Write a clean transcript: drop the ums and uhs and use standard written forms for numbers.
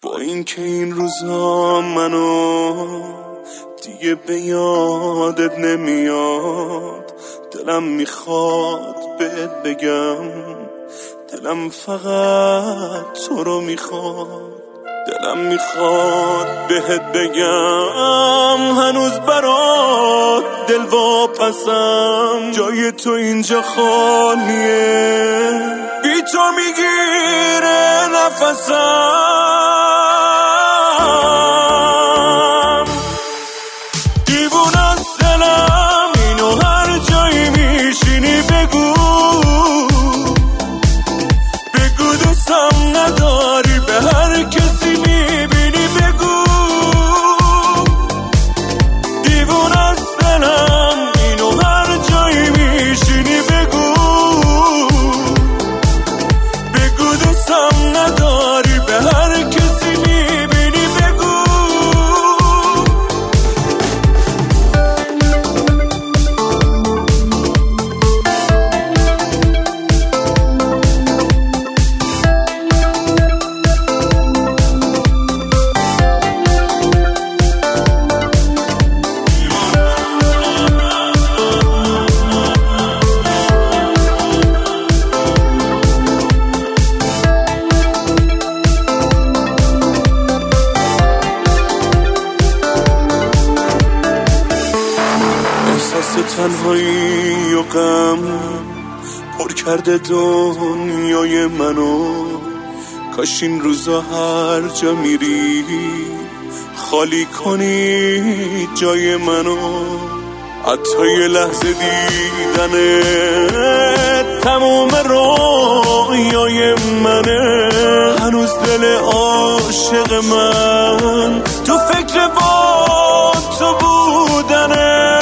با اینکه این روزا منو دیگه به یادت نمیاد، دلم میخواد بهت بگم، دلم فقط تو رو میخواد، دلم میخواد بهت بگم هنوز برات دل واپسم، جای تو اینجا خالیه، بی تو میگیره نفسم. دیوونه از دلم اینو هر جایی میشینی بگو دوستم نداری، به هر کسی میبینی بگو. دیوونه از دلم اینو هر جایی میشینی بگو دوستم نداری، به هر کسی میبینی بگو. تنهایی و غم پر کرده دنیای منو، کاش این روزا هر جا میری خالی کنی جای منو. حتی یه لحظه دیدنه تموم رویای منه، هنوز دل عاشق من تو فکر با تو بودنه.